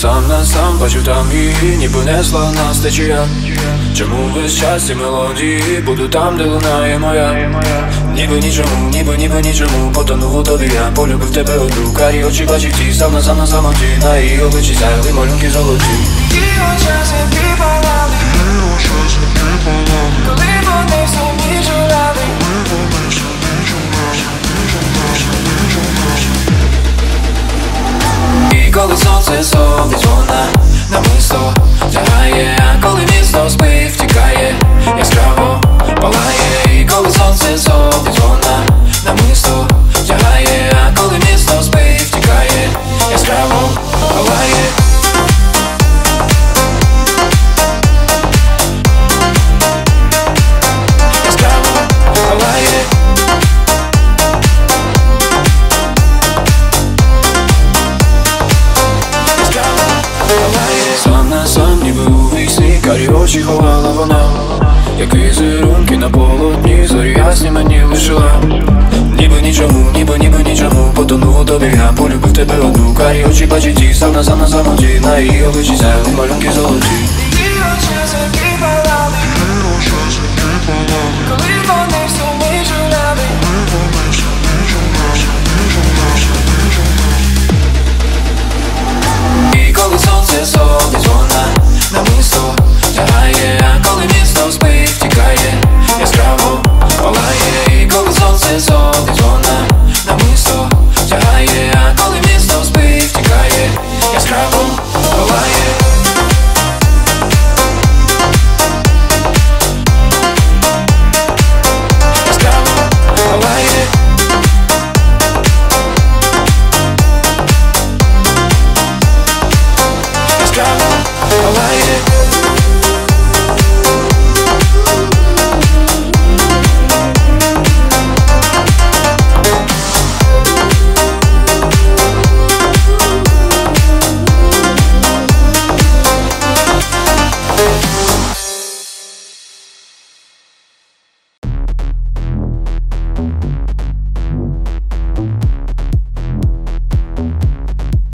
сам на сам бачу там її, ніби несла нас течія. Чому весь час ці мелодії буду там, де лунає моя? Ніби нічому, потонув у тобі я. Полюбив тебе одну, карі очі бачив ті. Сам на самоті, на її обличчі сяяли малюнки золоті. Її очі палали, коли вони в собі журали. І коли сонце сходить, вона намисто тягає, а коли місто спить, втікає, яскраво палає. І коли сонце сходить, вона намисто тягає, а коли місто спить, втікає, яскраво палає. Яскраво палає. Сам на сам, ніби у вісні, карі очі ховала вона, як візерунки на полотні, зорі ясні мені лишила. Ніби нічому, потонув у тобі я. Полюбив тебе одну, карі очі бачить ті. Сам на самоті, на її обличчі сяяли малюнки золоті. Її очі